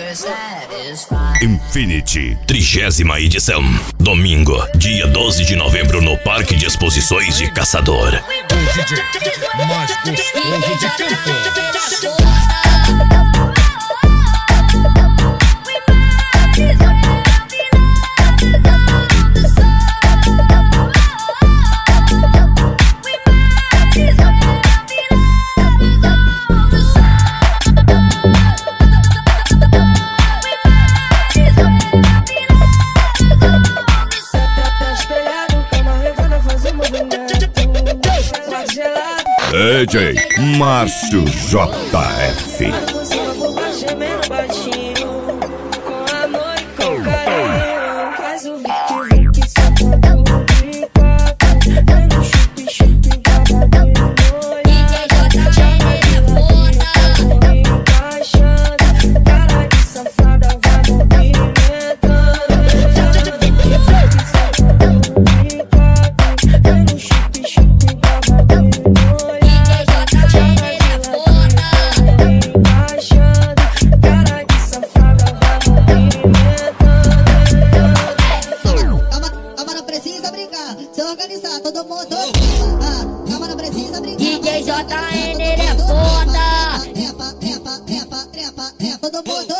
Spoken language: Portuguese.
Infinity, 30ª edição. Domingo, dia 12 de novembro, no Parque de Exposições de Caçador. O DJ mais gostoso de Campos. DJ Márcio JF. Se organizar, todo mundo calma, não precisa brincar. DJ JN, ele é foda. Trepa, trepa, trepa, trepa, trepa, todo mundo